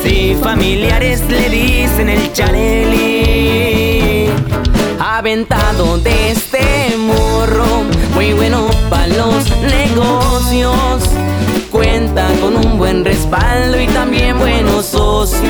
y familiares le dicen el Chaleli. Aventado de este morro, muy bueno para los negocios. Cuenta con un buen respaldo y también buenos socios.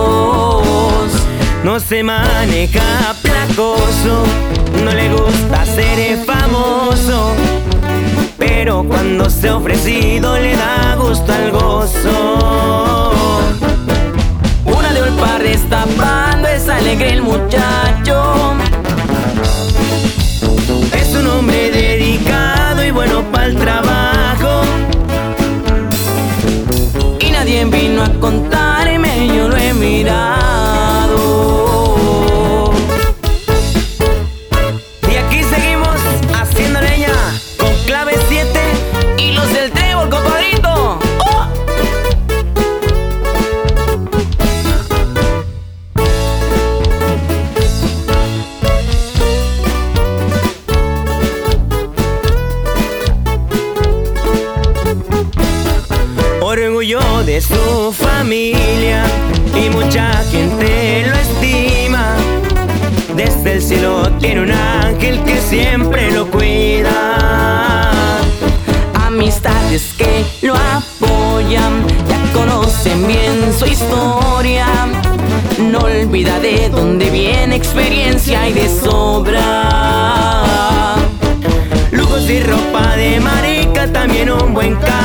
No se maneja placoso, no le gusta ser famoso, pero cuando se ha ofrecido le da gusto al gozo. Una de Olpa destapando, es alegre el muchacho. Es un hombre dedicado y bueno para el trabajo. Y nadie vino a contarme, yo lo he mirado. Y aquí seguimos haciendo leña con Clave 7 y los del Trébol Cocodrito. Orgullo de su familia y mucha gente lo estima. Desde el cielo tiene un ángel que siempre lo cuida. Amistades que lo apoyan, ya conocen bien su historia. No olvida de dónde viene, experiencia y de sobra. Lujos y ropa de marica, también un buen carro.